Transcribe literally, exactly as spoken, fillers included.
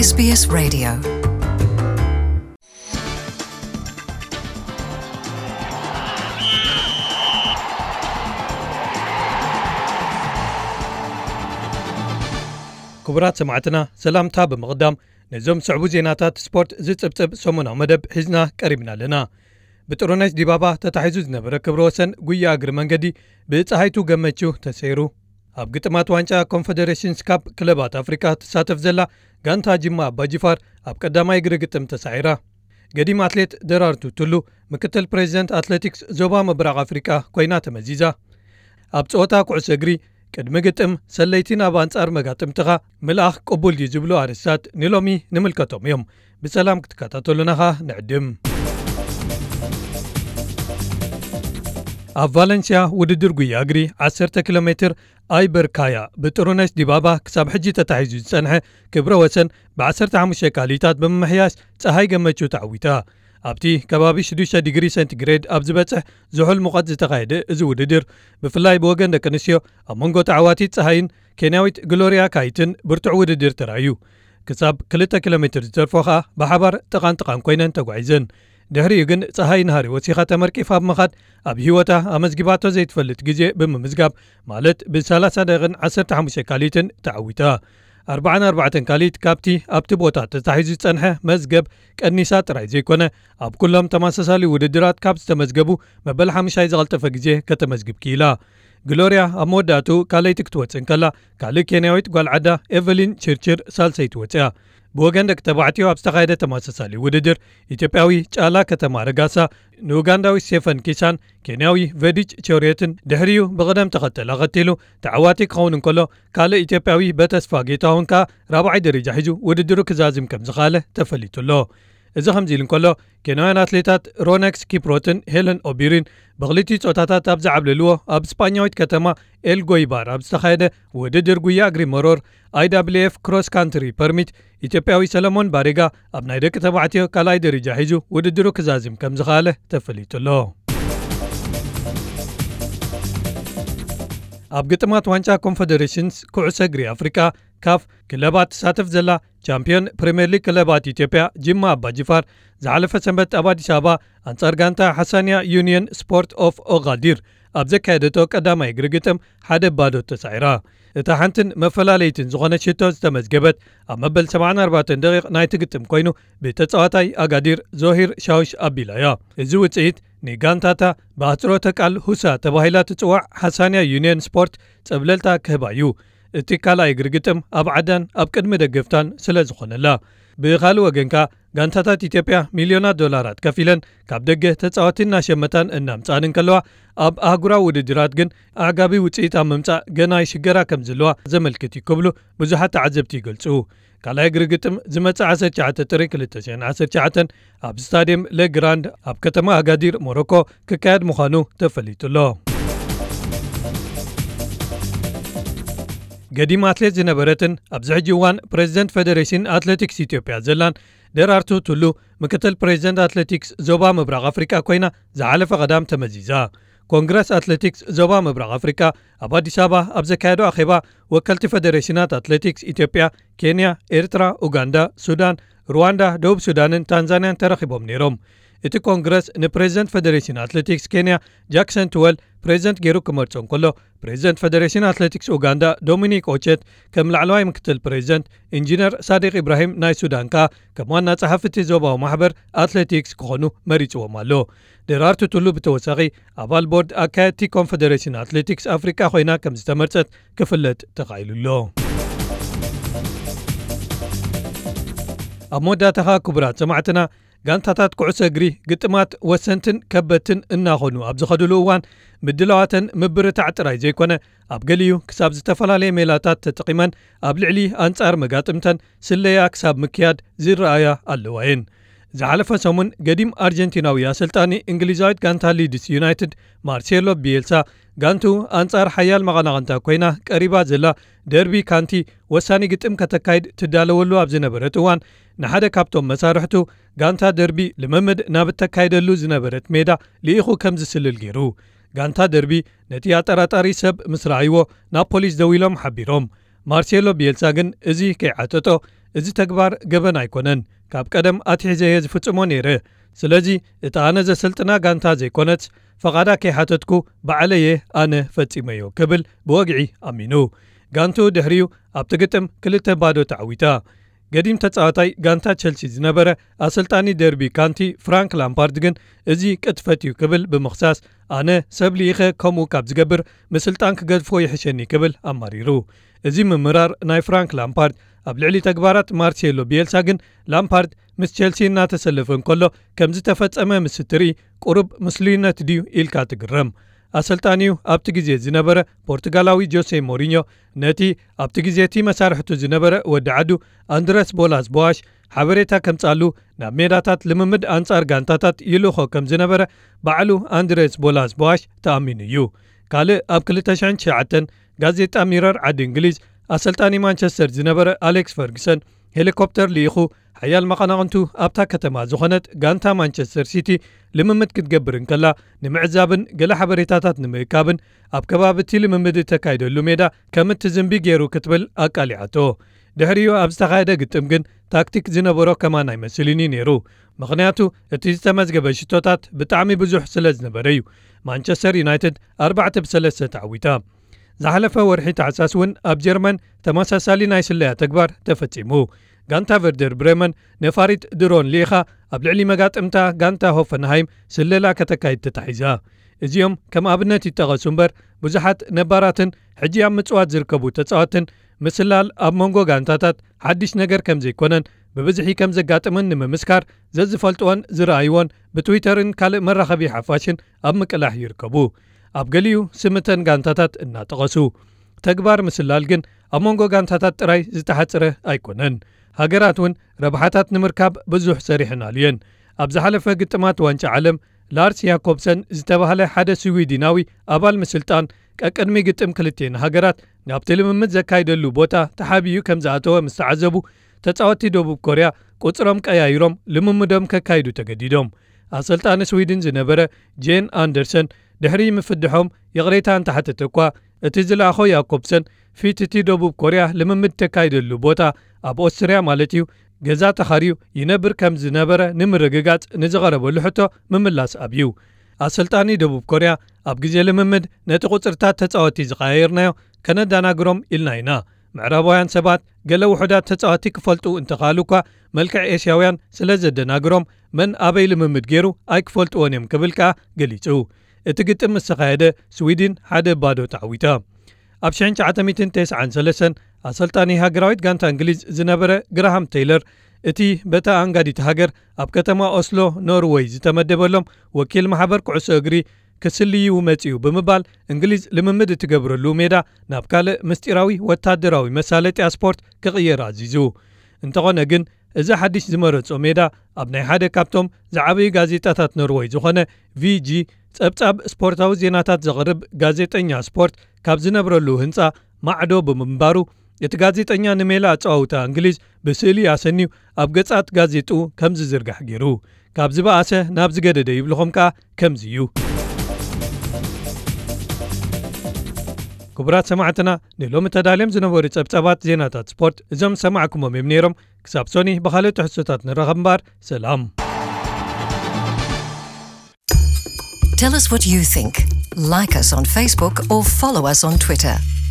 ኤስ ቢ ኤስ Radio. ክቡራት ሰማዕትና ሰላምታ በመቅዳም ነዞም ስዕቡ ዜናታት ስፖርት ዝጽብጽብ ሰሙናዊ መደብ ሒዝና ቀሪብና ኣለና። ብጥሩነሽ ዲባባ ተታሒዙ ዝነበረ ክብረ ወሰን ጉያ እግሪ መንገዲ ብፀሃይቱ ገመቹ ተሰይሩ። ኣብ ግጥማት ዋንጫ ኮንፌደሬሽንስ ካፕ ክለባት ኣፍሪካ ትሳተፍ ዘላ ጋንታ ጅማ ኣባጅፋር ኣብ ቀዳማይ እግሪ ግጥም ተሳዒራ። ገዲም ኣትሌት ደራርቱ ቱሉ ምክትል ፕሬዚደንት ኣትሌቲክስ ዞባ ምብራቕ ኣፍሪካ ኮይና ተመዚዛ። ኣብ ፀወታ ኩዕሶ እግሪ ቅድሚ ግጥም ሰለይቲን ኣብ ኣንጻር መጋጥምትኻ ምልኣኽ ቅቡል እዩ ዝብሉ ኣርስታት ንሎሚ ንምልከቶም እዮም። ብሰላም ክትከታተሉናኻ ንዕድም። ኣብ ቫለንሲያ ውድድር ጉያ እግሪ ዓሰርተ ኪሎ ሜትር ኣይበርካያ ብጥሩነሽ ዲባባ ክሳብ ሕጂ ተታሒዙ ዝጸንሐ ክብረ ወሰን ብ15 ካሊታት ብምምሕያሽ ፀሃይ ገመቹ ተዓዊታ። ኣብቲ ከባቢ ሽዱሽተ ዲግሪ ሴንቲግሬድ ኣብ ዝበጽሕ ዝሑል ሙቐት ዝተኻየደ እዚ ውድድር ብፍላይ ብወገን ደቂ ኣንስትዮ ኣብ መንጎ ተዓዋቲት ፀሃይን ኬንያዊት ግሎርያ ካይትን ብርቱዕ ውድድር ተራእዩ። ክሳብ ክልተ ኪሎ ሜትር ዝተርፎ ኸኣ ብሓባር ጥቓን ጥቓን ኮይነን ተጓዒዘን። ድሕሪኡ ግን ፀሃይ ናሃሪ ወሲኻ ተመርቂፋ ብምኻድ ኣብ ህይወታ ኣመዝጊባቶ ዘይትፈልጥ ግዜ ብምምዝጋብ ማለት ብ30 ደቂቕን ዓሰርተ ሓሙሽተ ካሊትን ተዓዊታ። ኣርባዓን ኣርባዕተን ካሊት ካብቲ ኣብቲ ቦታ ተታሒዙ ዝጸንሐ መዝገብ ቀኒሳ ጥራይ ዘይኮነ ኣብ ኩሎም ተመሳሳሊ ውድድራት ካብ ዝተመዝገቡ መበል ሓሙሻይ ዝቐልጠፈ ግዜ ከተመዝግብ ኪኢላ። ግሎርያ ኣብ መወዳእቱ ካልይቲ ክትወፅእ ከላ ካልእ ኬንያዊት ጓልዓዳ ኤቨሊን ችርችር ሳልሰይቲ ወፅያ። ብወገን ደቂ ተባዕትዮ ኣብ ዝተኻየደ ተመሳሳሊ ውድድር ኢትዮጵያዊ ጫላ ከተማ ረጋሳ ንኡጋንዳዊ ስቴፈን ኪሳን ኬንያዊ ቬዲች ቾሬትን ድሕሪኡ ብቕደም ተኸተል ኣኸቲሉ ተዓዋቲ ክኸውን እንከሎ ካልእ ኢትዮጵያዊ በተስፋ ጌታሁን ከዓ ራብዓይ ደረጃ ሒዙ ውድድሩ ክዛዝም ከም ዝኻለ ተፈሊጡሎ። እዚ ከምዚ ኢሉ እንከሎ ኬንያውያን ኣትሌታት ሮነክስ ኪፕሮትን ሄለን ኦቢሪን ብኽልቲኡ ፆታታት ኣብ ዝዓብልልዎ ኣብ ስፓኛዊት ከተማ ኤልጎይባር ኣብ ዝተኻየደ ውድድር ጉያ እግሪ መሮር ኣይ ደብልዩ ኤፍ ክሮስ ካንትሪ ፐርሚት ኢትዮጵያዊ ሰለሞን ባሬጋ ኣብ ናይ ደቂ ተባዕትዮ ካልኣይ ደረጃ ሒዙ ውድድሩ ክዛዝም ከም ዝኻለ ተፈሊጡሎ። ኣብ ግጥማት ዋንጫ ኮንፌደሬሽንስ ኩዕሶ እግሪ ኣፍሪካ ካፍ ክለባት ትሳተፍ ዘላ ቻምፒዮን ፕሪምየር ሊግ ክለባት ኢትዮጵያ ጅማ ኣባጅፋር ዝሓለፈ ሰንበት ኣብ ኣዲስ ኣበባ ኣንጻር ጋንታ ሓሳንያ ዩኒየን ስፖርት ኦፍ ኦጋዲር ኣብ ዘካየደቶ ቀዳማይ እግሪ ግጥም ሓደ ባዶ ተሳዒራ። እታ ሓንትን መፈላለይትን ዝኾነ ሽቶ ዝተመዝገበት ኣብ መበል ሰብዓን ኣርባዕተን ደቂቕ ናይቲ ግጥም ኮይኑ ብተጻዋታይ ኣጋዲር ዞሂር ሻውሽ ኣቢላያ። እዚ ውጽኢት ንጋንታታ ብኣጽሮተ ቃል ሁሳ ተባሂላ ትጽዋዕ ሓሳንያ ዩኒየን ስፖርት ጸብለልታ ክህባ እዩ። እቲ ካልኣይ እግሪ ግጥም ኣብ ዓዳን ኣብ ቅድሚ ደገፍታን ስለ ዝኾነላ። ብኻልእ ወገንካ ጋንታታት ኢትዮጵያ ሚልዮናት ዶላራት ከፊለን ካብ ደገ ተጻዋትን ናሸመታን እናምጻን ከለዋ ኣብ ኣህጉራዊ ውድድራት ግን ኣዕጋቢ ውጽኢት ኣብ ምምጻእ ገና ይሽገራ ከም ዘለዋ ዘመልክት እዩ ክብሉ ብዙሓት ተዓዘብቲ ይገልጹ። ካልኣይ እግሪ ግጥም ዝመጽእ ዓሰርተ ትሽዓተ ጥሪ ክልተ ሽሕን ዓሰርተ ትሽዓተ ኣብ ስታድየም ለግራንድ ኣብ ከተማ ኣጋዲር ሞሮኮ ክካየድ ምዃኑ ተፈሊጡሎ። ገዲም ኣትሌት ዝነበረትን ኣብዚ ሕጂ እዋን ፕሬዚደንት ፌደሬሽን ኣትሌቲክስ ኢትዮጵያ ዘላን ደራርቱ ቱሉ ምክትል ፕሬዚደንት ኣትሌቲክስ ዞባ ምብራቕ ኣፍሪካ ኮይና ዝሓለፈ ቀዳም ተመዚዛ። ኮንግረስ ኣትሌቲክስ ዞባ ምብራቕ ኣፍሪካ ኣብ ኣዲስ ኣበባ ኣብ ዘካየዶ ኣኼባ ወከልቲ ፌደሬሽናት ኣትሌቲክስ ኢትዮጵያ፣ ኬንያ፣ ኤርትራ፣ ኡጋንዳ፣ ሱዳን፣ ሩዋንዳ፣ ደቡብ ሱዳንን ታንዛንያን ተረኺቦም ነይሮም። እቲ ኮንግረስ ንፕሬዚደንት ፌደሬሽን ኣትሌቲክስ ኬንያ ጃክሰን ትወል ፕሬዚደንት ገይሩ ክመርጾ እንከሎ ፕሬዚደንት ፌደሬሽን ኣትሌቲክስ ኡጋንዳ ዶሚኒክ ኦቼት ከም ላዕለዋይ ምክትል ፕሬዚደንት ኢንጂነር ሳዲቅ ኢብራሂም ናይ ሱዳን ካ ከም ዋና ጸሓፍቲ ዞባዊ ማሕበር ኣትሌቲክስ ክኾኑ መሪጽዎም ኣሎ። ደራርቱ ቱሉ ብተወሳኺ ኣባል ቦርድ ኣካየድቲ ኮንፌደሬሽን ኣትሌቲክስ ኣፍሪካ ኮይና ከም ዝተመርጸት ክፍለጥ ተኻኢሉሎ። ኣብ መወዳእታኻ ክቡራት ሰማዕትና ጋንታታት ኩዕሶ እግሪ ግጥማት ወሰንትን ከበትን እናኾኑ ኣብ ዝኸድሉ እዋን ምድላዋተን ምብርታዕ ጥራይ ዘይኮነ ኣብ ገሊዩ ክሳብ ዝተፈላለየ ሜላታት ተጠቒመን ኣብ ልዕሊ ኣንጻር መጋጥምተን ስለያ ክሳብ ምክያድ ዝረኣያ ኣለዋየን። ዝሓለፈ ሰሙን ገዲም ኣርጀንቲናዊ ኣሰልጣኒ እንግሊዛዊት ጋንታ ሊድስ ዩናይትድ ማርሴሎ ቢኤልሳ ጋንቱ ኣንጻር ሓያል መቐናቐንታ ኮይና ቀሪባ ዘላ ደርቢ ካንቲ ወሳኒ ግጥም ከተካይድ ትዳለወሉ ኣብ ዝነበረት እዋን ንሓደ ካብቶም መሳርሕቱ ጋንታ ደርቢ ልምምድ ናብ እተካይደሉ ዝነበረት ሜዳ ልኢኹ ከም ዝስልል ገይሩ። ጋንታ ደርቢ ነቲ ኣጠራጣሪ ሰብ ምስ ረኣይዎ ናብ ፖሊስ ደው ኢሎም ሓቢሮም። ማርሴሎ ቢኤልሳ ግን እዚ ከይዓጠጦ እዚ ተግባር ገበን ኣይኮነን ካብ ቀደም ኣትሕዘየ ዝፍጽሞ ነይረ ስለዚ እቲ ኣነ ዘሰልጥና ጋንታ ዘይኮነች ፈቓዳ ከይሓተትኩ ባዕለየ ኣነ ፈጺመዮ ክብል ብወግዒ ኣሚኑ ጋንቱ ድሕሪኡ ኣብቲ ግጥም ክልተ ባዶ ተዓዊታ ገዲም ተጻዋታይ ጋንታ ቸልሲ ዝነበረ ኣሰልጣኒ ደርቢ ካንቲ ፍራንክ ላምፓርድ ግን እዚ ቅጥፈት እዩ ክብል ብምኽሳስ ኣነ ሰብ ልኢኸ ከምኡ ካብ ዝገብር ምስልጣን ክገድፎ ይሕሸኒ ክብል ኣማሪሩ እዚ ምምራር ናይ ፍራንክ ላምፓርድ ኣብ ልዕሊ ተግባራት ማርሴሎ ቢኤልሳ ግን ላምፓርድ ምስ ቸልሲ እናተሰለፈ እንከሎ ከም ዝተፈጸመ ምስ ትርኢ ቁሩብ ምስልዩነት ድዩ ኢልካ ትግረም ኣሰልጣኒዩ ኣብቲ ግዜ ዝነበረ ፖርቱጋላዊ ጆሴ ሞሪኞ ነቲ ኣብቲ ግዜ እቲ መሳርሕቱ ዝነበረ ወዲ ዓዱ ኣንድረስ ቦላስ ቦዋሽ ሓበሬታ ከምጻሉ ናብ ሜዳታት ልምምድ ኣንጻር ጋንታታት ይልኾ ከም ዝነበረ ባዕሉ ኣንድረስ ቦላስ ቦዋሽ ተኣሚኑ እዩ ካልእ ኣብ ክልተ ሽሕን ትሽዓተን ጋዜጣ ሚረር ዓዲ እንግሊዝ ኣሰልጣኒ ማንቸስተር ዝነበረ ኣሌክስ ፈርግሰን ሄሊኮፕተር ልኢኹ ሓያል መቐናቕንቱ ኣብታ ከተማ ዝኾነት ጋንታ ማንቸስተር ሲቲ ልምምድ ክትገብር እንከላ ንምዕዛብን ገለ ሓበሬታታት ንምእካብን ኣብ ከባቢ እቲ ልምምድ ተካይደሉ ሜዳ ከም እትዝንቢ ገይሩ ክትብል ኣቃሊዓቶ ድሕሪኡ ኣብ ዝተኻየደ ግጥም ግን ታክቲክ ዝነበሮ ከማን ኣይመስልኒ ነይሩ ምኽንያቱ እቲ ዝተመዝገበ ሽቶታት ብጣዕሚ ብዙሕ ስለ ዝነበረ እዩ ማንቸስተር ዩናይትድ ኣርባዕተ ብሰለስተ ተዓዊታ ዝሓለፈ ወርሒ ታሕሳስ እውን ኣብ ጀርመን ተመሳሳሊ ናይ ስለያ ተግባር ተፈጺሙ ጋንታ ቨርደር ብሬመን ነፋሪት ድሮን ሊኻ ኣብ ልዕሊ መጋጥምታ ጋንታ ሆፈንሃይም ስለላ ከተካይድ ተታሒዛ እዚኦም ከም ኣብነት ይጠቐሱ እምበር ብዙሓት ነባራትን ሕጂ ኣብ ምጽዋት ዝርከቡ ተጻዋትን ምስላል ኣብ መንጎ ጋንታታት ሓድሽ ነገር ከም ዘይኮነን ብብዝሒ ከም ዘጋጥምን ንምምስካር ዘዝፈልጥዎን ዝረኣይዎን ብትዊተርን ካልእ መራኸቢ ሓፋሽን ኣብ ምቅላሕ ይርከቡ ኣብ ገሊኡ ስምተን ጋንታታት እናጠቐሱ ተግባር ምስላል ግን ኣብ መንጎ ጋንታታት ጥራይ ዝተሓጽረ ኣይኮነን ሃገራት እውን ረብሓታት ንምርካብ ብዙሕ ሰሪሕን ኣልየን ኣብ ዝሓለፈ ግጥማት ዋንጫ ዓለም ላርስ ያኮብሰን ዝተባህለ ሓደ ስዊድናዊ ኣባል ምስልጣን ቀቅድሚ ግጥም ክልቴን ሃገራት ናብቲ ልምምድ ዘካይደሉ ቦታ ተሓቢዩ ከም ዝኣተወ ምስ ተዓዘቡ ተጻወቲ ደቡብ ኮርያ ቁጽሮም ቀያይሮም ልምምዶም ከካይዱ ተገዲዶም ኣሰልጣኒ ስዊድን ዝነበረ ጄን ኣንደርሰን ድሕሪ ምፍድሖም የቕሬታ እንተሓተተ እኳ እቲ ዝለኣኾ ያኮብሰን ፊት እቲ ደቡብ ኮርያ ልምምድ ተካይደሉ ቦታ ኣብ ኦስትርያ ማለት እዩ ገዛ ተኻርዩ ይነብር ከም ዝነበረ ንምርግጋጽ ንዝቐረበሉ ሕቶ ምምላስ ኣብዩ ኣሰልጣኒ ደቡብ ኮርያ ኣብ ግዜ ልምምድ ነቲ ቁጽርታት ተጻወቲ ዝቐያየርናዮ ከነዳናግሮም ኢልና ኢና ምዕራባውያን ሰባት ገለ ውሑዳት ተጻወቲ ክፈልጡ እንተኻሉ እኳ መልክዕ ኤስያውያን ስለ ዘደናግሮም መን ኣበይ ልምምድ ገይሩ ኣይክፈልጥዎን እዮም ክብል ከዓ ገሊጹ እቲ ግጥም ምስ ተኻየደ ስዊድን ሓደ ባዶ ተዓዊታ ኣብ ሽሕን ትሽዓተ ሚእትን ትስዓን ሰለስተን ኣሰልጣኒ ሃገራዊት ጋንታ እንግሊዝ ዝነበረ ግራሃም ቴይለር እቲ በታ ኣንጋዲት ሃገር ኣብ ከተማ ኦስሎ ኖርዌይ ዝተመደበሎም ወኪል ማሕበር ኩዕሶ እግሪ ክስልዩ መጺኡ ብምባል እንግሊዝ ልምምድ እትገብረሉ ሜዳ ናብ ካልእ ምስጢራዊ ወታደራዊ መሳለጢ ስፖርት ክቕየር ኣዚዙ እንተኾነ ግን እዚ ሓድሽ ዝመረጾ ሜዳ ኣብ ናይ ሓደ ካብቶም ዝዓበዩ ጋዜጣታት ኖርዌይ ዝኾነ ቪጂ ጸብጻብ ስፖርታዊ ዜናታት ዘቕርብ ጋዜጠኛ ስፖርት ካብ ዝነብረሉ ህንፃ ማዕዶ ብምንባሩ እቲ ጋዜጠኛ ንሜላ ኣጸዋውታ እንግሊዝ ብስእሊ ኣሰኒዩ ኣብ ገጻት ጋዜጡ ከም ዝዝርጋሕ ገይሩ ካብ ዝበኣሰ ናብ ዝገደደ ይብልኹም ከዓ ከምዚ እዩ ክቡራት ሰማዕትና ንሎሚ ተዳልዮም ዝነበሩ ጸብጻባት ዜናታት ስፖርት እዞም ሰማዕኩሞም እዮም ነይሮም ክሳብ ሶኒ ብኻልእ ትሕዝቶታት ንረኸብ እምበር ሰላም Tell us what you think. Like us on Facebook or follow us on Twitter.